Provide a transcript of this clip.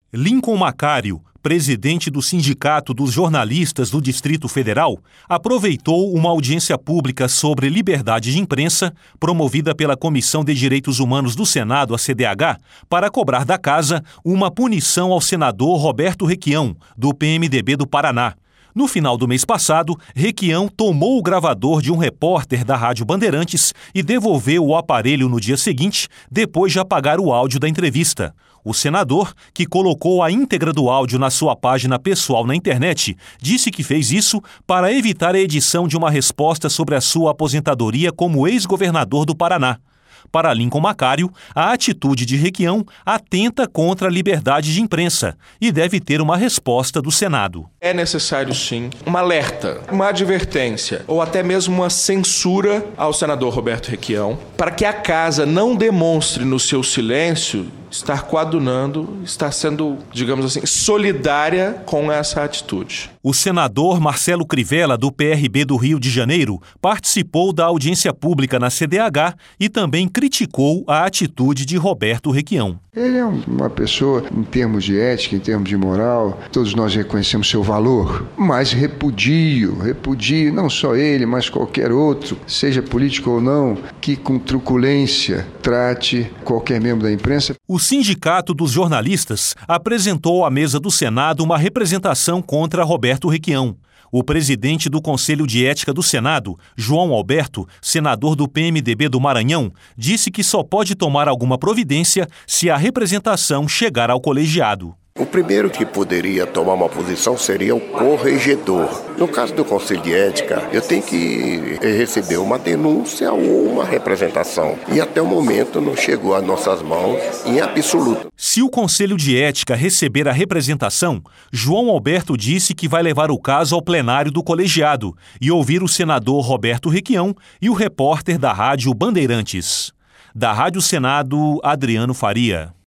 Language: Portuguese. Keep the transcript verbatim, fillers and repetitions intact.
Lincoln Macário, presidente do Sindicato dos Jornalistas do Distrito Federal, aproveitou uma audiência pública sobre liberdade de imprensa, promovida pela Comissão de Direitos Humanos do Senado, a C D H, para cobrar da casa uma punição ao senador Roberto Requião, do P M D B do Paraná. No final do mês passado, Requião tomou o gravador de um repórter da Rádio Bandeirantes e devolveu o aparelho no dia seguinte, depois de apagar o áudio da entrevista. O senador, que colocou a íntegra do áudio na sua página pessoal na internet, disse que fez isso para evitar a edição de uma resposta sobre a sua aposentadoria como ex-governador do Paraná. Para Lincoln Macário, a atitude de Requião atenta contra a liberdade de imprensa e deve ter uma resposta do Senado. É necessário, sim, um alerta, uma advertência ou até mesmo uma censura ao senador Roberto Requião para que a casa não demonstre no seu silêncio estar coadunando, estar sendo, digamos assim, solidária com essa atitude. O senador Marcelo Crivella, do P R B do Rio de Janeiro, participou da audiência pública na C D H e também criticou a atitude de Roberto Requião. Ele é uma pessoa, em termos de ética, em termos de moral, todos nós reconhecemos seu valor, mas repudio, repudio não só ele, mas qualquer outro, seja político ou não, que com truculência trate qualquer membro da imprensa. O Sindicato dos Jornalistas apresentou à mesa do Senado uma representação contra Roberto Requião. O presidente do Conselho de Ética do Senado, João Alberto, senador do P M D B do Maranhão, disse que só pode tomar alguma providência se a representação chegar ao colegiado. O primeiro que poderia tomar uma posição seria o corregedor. No caso do Conselho de Ética, eu tenho que receber uma denúncia ou uma representação. E até o momento não chegou às nossas mãos em absoluto. Se o Conselho de Ética receber a representação, João Alberto disse que vai levar o caso ao plenário do colegiado e ouvir o senador Roberto Requião e o repórter da Rádio Bandeirantes. Da Rádio Senado, Adriano Faria.